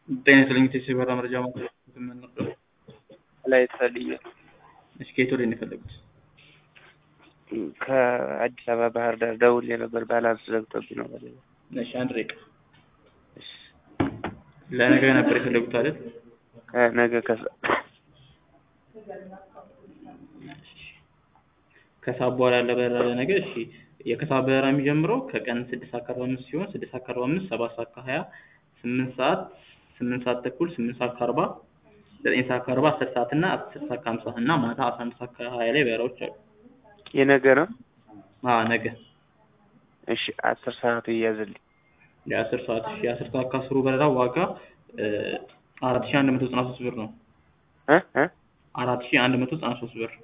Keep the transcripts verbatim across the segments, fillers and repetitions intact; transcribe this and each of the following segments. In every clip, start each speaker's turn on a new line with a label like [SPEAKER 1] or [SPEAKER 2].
[SPEAKER 1] ጤና ይስጥልኝ የሲበራ መረጃ ማዕከል ምን ነበር?
[SPEAKER 2] ላይ ተፈልየ
[SPEAKER 1] እሺ ከየት ወደ ነው የፈለጉት?
[SPEAKER 2] ከአዲስ አበባ ባህር ዳር ደውል የነበር ባላንስ ዘግቶብኝ ነው ማለት ነው።
[SPEAKER 1] እሺ አንድ ደቂቃ።
[SPEAKER 2] እሺ
[SPEAKER 1] ለነገ ነበር የፈለጉት አይደል?
[SPEAKER 2] ከነገ ከሰ
[SPEAKER 1] ከሰዓት በኋላ ያለ በረራ ለነገ እሺ የከሰዓት በረራ የሚጀምረው ከቀን ስድስት ሰዓት ከአርባ አምስት ሲሆን ስድስት ሰዓት ከአርባ አምስት ሰባት ሰዓት ከሀያ ስምንት ሰዓት ስምንት ሰዓት ተኩል ስምንት ሰዓት ከአርባ ዘጠኝ ሰዓት ከአርባ አስር ሰዓት እና አስር ሰዓት ከሀምሳ እና ማታ አስራ አንድ ሰዓት ከሀያ ላይ በረራዎች አሉ።
[SPEAKER 2] የነገ ነው?
[SPEAKER 1] አዎ ነገ።
[SPEAKER 2] እሺ አስር ሰዓቱ ይያዝልኝ።
[SPEAKER 1] የአስር ሰዓት እሺ የአስር ሰዓት ከአስሩ በረራ ዋጋ አራት ሺህ አንድ መቶ ዘጠና ሶስት ብር ነው።
[SPEAKER 2] እ እ
[SPEAKER 1] አራት ሺህ አንድ መቶ ዘጠና ሶስት ብር።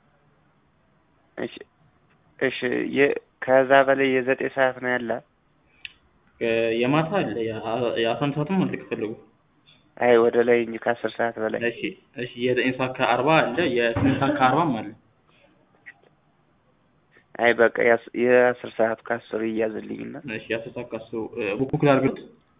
[SPEAKER 2] እሺ እሺ የ ከዛ በላይ የዘጠኝ ሰዓት ነው ያለ?
[SPEAKER 1] የማታ አለ የአስራ አንድ ሰዓትም አለ ከፈለጉ።
[SPEAKER 2] አይ ወደ ላይ እንጂ ከአስር ሰዓት በላይ።
[SPEAKER 1] እሺ እሺ የዘጠኝ ሰዓት ከአርባ አለ የስምንት ሰዓት ከአርባም አለ።
[SPEAKER 2] አይ በቃ የአስር ሰዓት ከአስሩ ይያዝልኝና
[SPEAKER 1] እሺ የአስር ሰዓት ከአስሩ ቡክ ላድርግልዎት?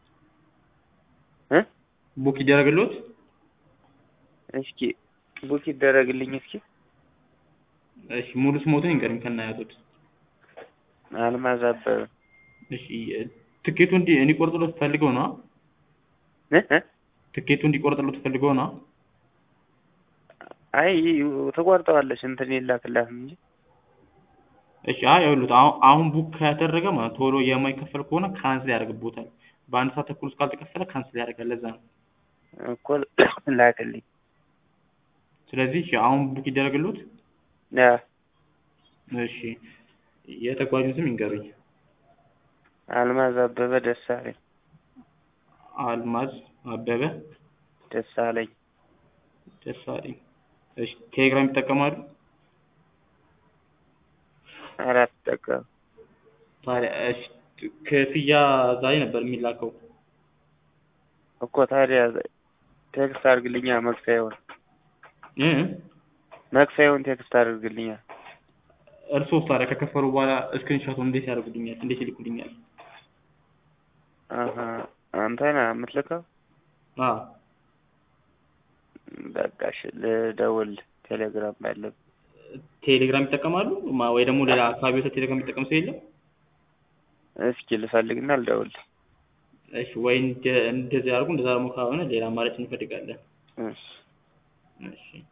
[SPEAKER 2] እ
[SPEAKER 1] ቡክ ይደረግልዎት?
[SPEAKER 2] እስኪ ቡክ ይደረግልኝ እስኪ።
[SPEAKER 1] እሺ ሙሉ ስሞትን ይንገሩኝ ከነአያቶት።
[SPEAKER 2] አልማዝ አበበ።
[SPEAKER 1] እሺ ትኬቱ እንዲ እንዲቆርጥልዎት ፈልገው ነው?
[SPEAKER 2] እ እ
[SPEAKER 1] ትኬቱ እንዲቆርጥልዎት ፈልገው ነው?
[SPEAKER 2] አይ ተቆርጠዋለች እንትን ይላክላት እንጂ።
[SPEAKER 1] እሺ አይ ይኸውልዎት አሁን ቡክ ከተደረገ ማለት ቶሎ የማይከፈል ከሆነ ካንስል ያደርግብዎታል። በአንድ ሰዓት ተኩል ውስጥ ካልተከፈለ ካንስል ያደርጋል ለዛ ነው።
[SPEAKER 2] እኮ ላክልኝ።
[SPEAKER 1] ስለዚህ አሁን ቡክ ይደረግልዎት?
[SPEAKER 2] አዎ
[SPEAKER 1] እሺ የተጓዡን ስም ይንገሩኝ።
[SPEAKER 2] አልማዝ አበበ ደሳለኝ።
[SPEAKER 1] አልማዝ አበበ
[SPEAKER 2] ደሳለኝ
[SPEAKER 1] ደሳለኝ። እሺ ቴሌግራም ይጠቀማሉ?
[SPEAKER 2] ኧረ አልጠቀምም።
[SPEAKER 1] ታዲያ እሺ ክፍያ ዛሬ ነበር የሚላከው።
[SPEAKER 2] እኮ ታዲያ ቴክስት አድርግልኛ መክፈያውን
[SPEAKER 1] እ
[SPEAKER 2] መክፈያውን ቴክስት አድርግልኛ።
[SPEAKER 1] እርስዎስ ታዲያ ከከፈሉ በኋላ ስክሪንሾቱን እንዴት ያደርጉልኛል? እንዴት ይልኩልኛል?
[SPEAKER 2] አሀ አንተ ነህ የምትልከው?
[SPEAKER 1] አዎ
[SPEAKER 2] በቃ እሺ ልደውል ቴሌግራም ባለው።
[SPEAKER 1] ቴሌግራም ይጠቀማሉ ወይ ደግሞ ሌላ አካባቢው ቴሌግራም የሚጠቀም ሰው የለም?
[SPEAKER 2] እስኪ ልፈልግና ልደውል።
[SPEAKER 1] እሺ ወይ እንደዚህ አድርጉ። እንደዛ ደግሞ ከሆነ ሌላ አማራጭ እንፈልጋለን።
[SPEAKER 2] እሺ
[SPEAKER 1] እሺ